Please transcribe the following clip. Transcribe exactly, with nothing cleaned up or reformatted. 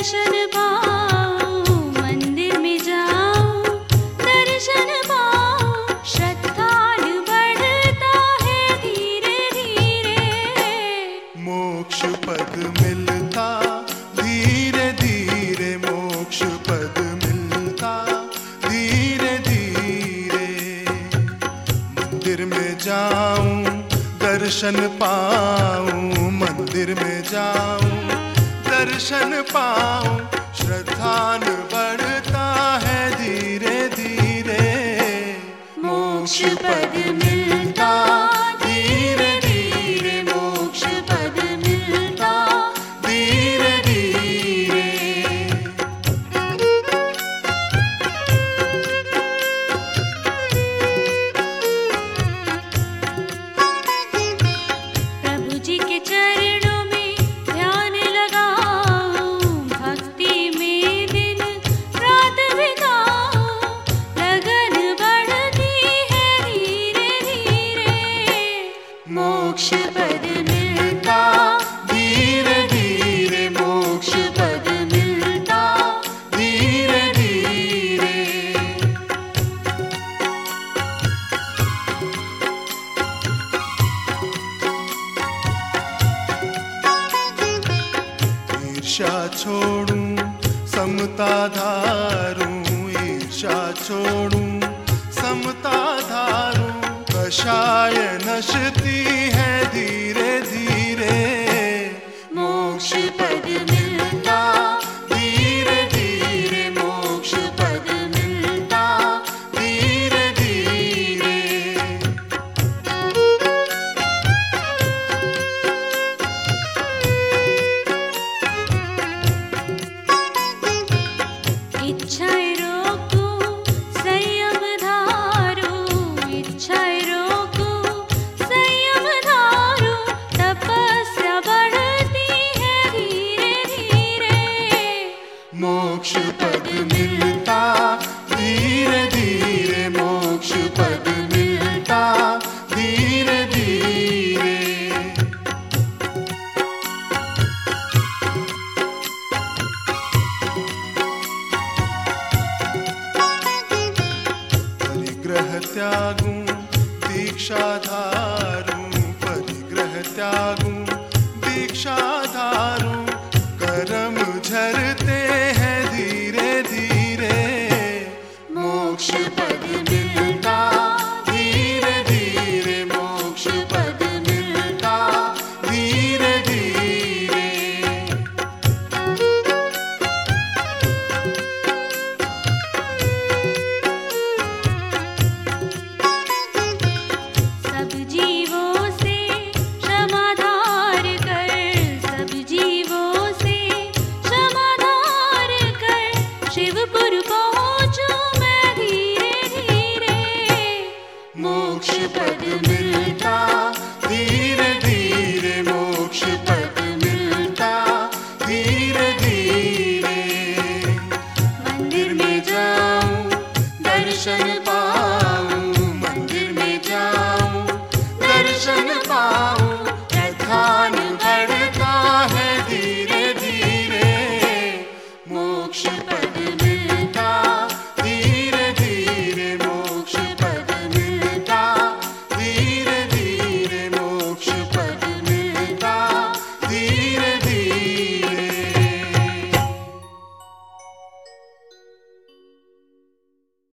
दर्शन पाऊं, मंदिर में जाऊं, दर्शन पाऊं, श्रद्धान बढ़ता है धीरे धीरे। मोक्ष पद मिलता धीरे धीरे, मोक्ष पद मिलता धीरे धीरे। मंदिर में जाऊं, दर्शन पाऊं, मंदिर में जाऊं, दर्शन पाऊं, श्रद्धान बढ़ता है धीरे धीरे। मोक्ष पद मिलता धीरे धीरे, मोक्ष पद मिलता धीरे धीरे। प्रभु जी के चरणों में ध्यान लगाऊं, भक्ति में दिन रात बिताऊं, लगन बढ़ती है धीरे धीरे। मोक्ष पद मिलता धीरे धीरे, मोक्ष पद मिलता धीरे धीरे। ईर्ष्या छोड़ूं, समता धारूं, ईर्ष्या छोड़ूं, समता धारूं, कषाय नशती है धीरे धीरे। मोक्ष पद मिलता धीरे धीरे, मोक्ष पद मिलता धीरे धीरे। इच्छाएं रोकूं, संयम धारूं, इच्छाएं रोकूं, संयम धारूं, तपस्या बढ़ती है धीरे धीरे। मोक्ष पद मिलता धीरे धीरे, मोक्ष पद मिलता धीरे धीरे। परिग्रह त्यागूं, दीक्षा धारूं, परिग्रह त्यागूं, दीक्षा धारूं, कर्म झरते हैं धीरे धीरे। मोक्ष पद मिलता धीरे धीरे, मोक्ष पद मिलता धीरे धीरे। सब जीवों से क्षमाधार कर, सब जीवों से क्षमाधार कर, शिवपुर पहुँचूं मैं धीरे धीरे। मोक्ष पद मिलता धीरे धीरे, मोक्ष पद मिलता धीरे धीरे। मंदिर में जाऊं, दर्शन पाऊं, मंदिर में जाऊं, दर्शन पाऊं, प्रधान बढ़ता है धीरे धीरे। मोक्ष पद